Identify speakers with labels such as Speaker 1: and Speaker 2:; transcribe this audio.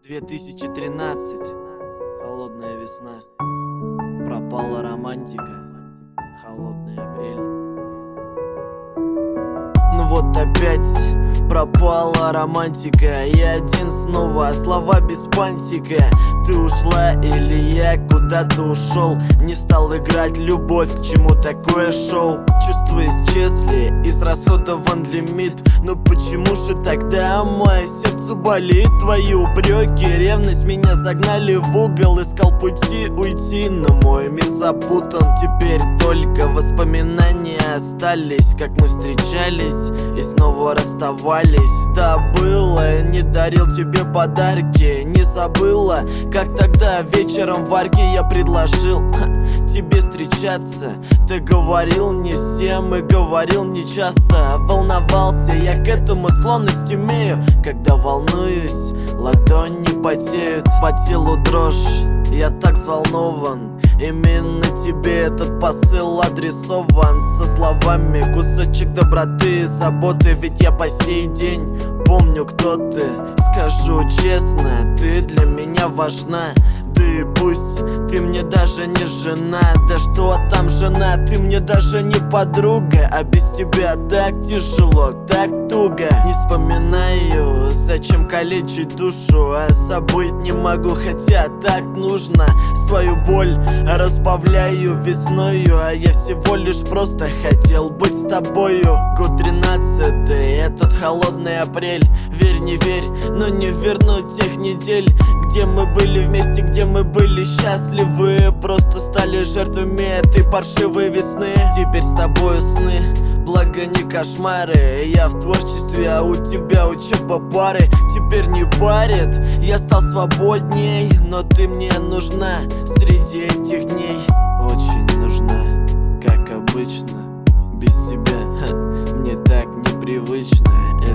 Speaker 1: 2013. Холодная весна. Пропала романтика. Холодный апрель. Ну вот опять пропала романтика. Я один снова, слова без пантика. Ты ушла или я куда-то ушел? Не стал играть любовь, к чему такое шоу? Чувства исчезли, израсходован лимит. Но почему же тогда мое сердце болит? Твои упреки, ревность меня загнали в угол. Искал пути уйти, но мой мир запутан. Теперь только воспоминания остались, как мы встречались и снова расставались. Да было, не дарил тебе подарки, не забыла, как тогда вечером в арке я предложил тебе встречаться. Ты говорил не всем и говорил не часто. Волновался, я к этому склонность имею. Когда волнуюсь, ладони потеют, по телу дрожь, я так взволнован. Именно тебе этот посыл адресован, со словами кусочек доброты и заботы. Ведь я по сей день помню, кто ты. Скажу честно, ты для меня важна. Да и пусть ты мне даже не жена. Да что там жена, ты мне даже не подруга. А без тебя так тяжело, так туго. Не вспоминаю, зачем калечить душу, а забыть не могу, хотя так нужно. Свою боль разбавляю весною, а я всего лишь просто хотел быть с тобою. Год 13-й, этот холодный апрель. Верь, не верь, но не вернуть тех недель, где мы были вместе, где мы были счастливы. Просто стали жертвами этой паршивой весны. Теперь с тобою сны, благо не кошмары. Я в творчестве, а у тебя учеба, пары. Теперь не парит, я стал свободней. Но ты мне нужна среди этих дней. Очень нужна, как обычно. Без тебя мне так непривычно.